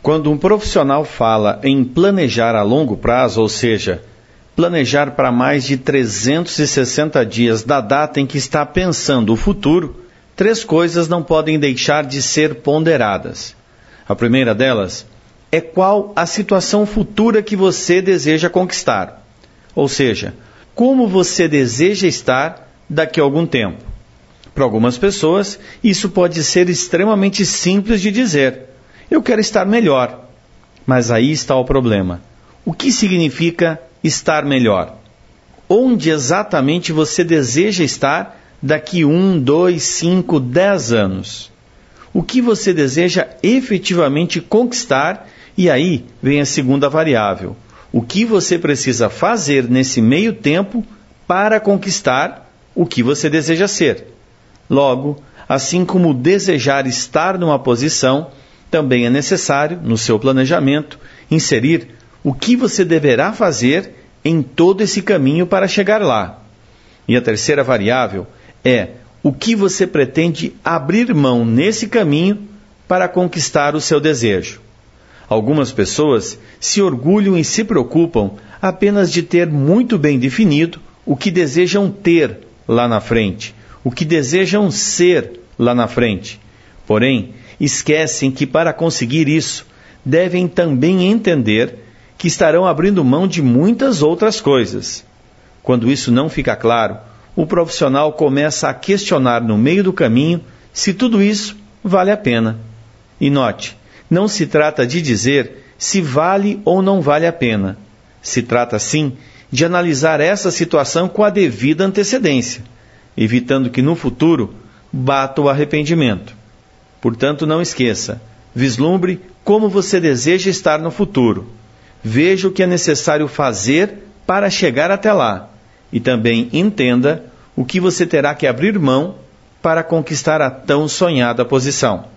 Quando um profissional fala em planejar a longo prazo, ou seja, planejar para mais de 360 dias da data em que está pensando o futuro, 3 coisas não podem deixar de ser ponderadas. A primeira delas é qual a situação futura que você deseja conquistar. Ou seja, como você deseja estar daqui a algum tempo. Para algumas pessoas, isso pode ser extremamente simples de dizer. Eu quero estar melhor. Mas aí está o problema. O que significa estar melhor? Onde exatamente você deseja estar daqui 1, 2, 5, 10 anos? O que você deseja efetivamente conquistar? E aí vem a segunda variável. O que você precisa fazer nesse meio tempo para conquistar o que você deseja ser? Logo, assim como desejar estar numa posição, também é necessário, no seu planejamento, inserir o que você deverá fazer em todo esse caminho para chegar lá. E a terceira variável é o que você pretende abrir mão nesse caminho para conquistar o seu desejo. Algumas pessoas se orgulham e se preocupam apenas de ter muito bem definido o que desejam ter lá na frente, o que desejam ser lá na frente. Porém, esquecem que para conseguir isso, devem também entender que estarão abrindo mão de muitas outras coisas. Quando isso não fica claro, o profissional começa a questionar no meio do caminho se tudo isso vale a pena. E note, não se trata de dizer se vale ou não vale a pena. Se trata, sim, de analisar essa situação com a devida antecedência, evitando que no futuro bata o arrependimento. Portanto, não esqueça, vislumbre como você deseja estar no futuro. Veja o que é necessário fazer para chegar até lá e também entenda o que você terá que abrir mão para conquistar a tão sonhada posição.